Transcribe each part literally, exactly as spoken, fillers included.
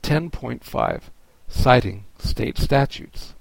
ten point five. Citing state statutes.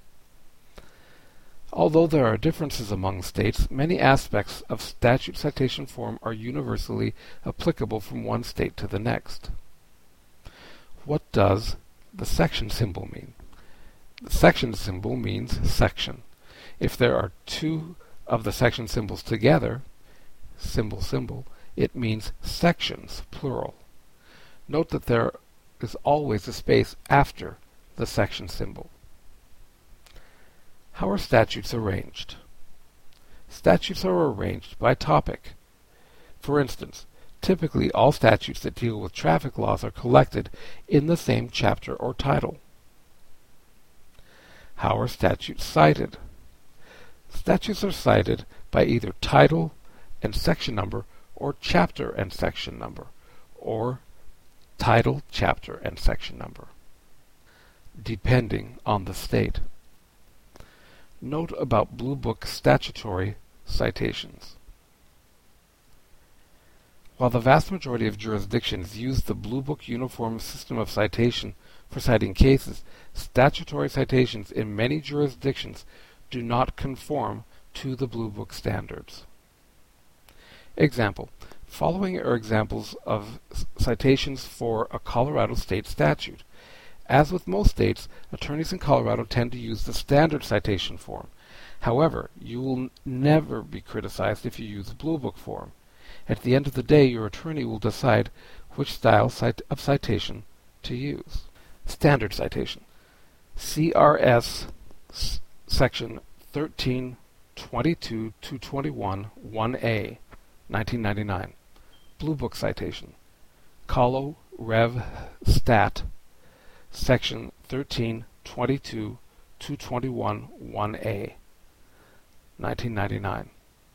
Although there are differences among states, many aspects of statute citation form are universally applicable from one state to the next. What does the section symbol mean? The section symbol means section. If there are two of the section symbols together, symbol symbol, it means sections, plural. Note that there is always a space after the section symbol. How are statutes arranged? Statutes are arranged by topic. For instance, typically all statutes that deal with traffic laws are collected in the same chapter or title. How are statutes cited? Statutes are cited by either title and section number or chapter and section number, or title, chapter, and section number, depending on the state. Note about Blue Book statutory citations. While the vast majority of jurisdictions use the Blue Book Uniform System of Citation for citing cases, statutory citations in many jurisdictions do not conform to the Blue Book standards. Example. Following are examples of citations for a Colorado state statute. As with most states, attorneys in Colorado tend to use the standard citation form. However, you will never be criticized if you use the Blue Book form. At the end of the day, your attorney will decide which style cit- of citation to use. Standard citation. C R S s- section thirteen twenty-two two twenty-one one A, nineteen ninety-nine. Blue Book citation. Colo Rev Stat section thirteen twenty-two two twenty-one one A, nineteen ninety-nine.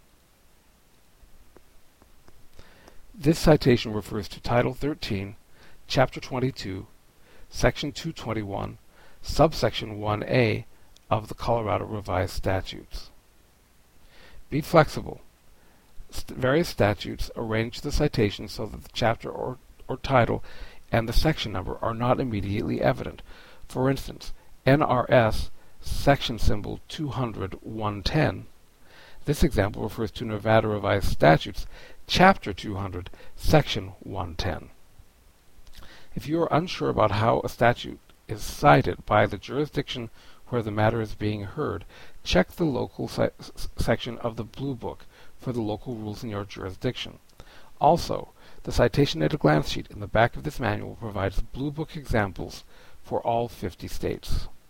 This citation refers to Title thirteen, Chapter twenty-two, Section two twenty-one, Subsection one A of the Colorado Revised Statutes. Be flexible. St- various statutes arrange the citation so that the chapter or, or title and the section number are not immediately evident. For instance, N R S section symbol two hundred one ten. This example refers to Nevada Revised Statutes, Chapter two hundred, Section one ten. If you are unsure about how a statute is cited by the jurisdiction where the matter is being heard, check the local si- section of the Blue Book for the local rules in your jurisdiction. Also, the Citation at a Glance sheet in the back of this manual provides Blue Book examples for all fifty states.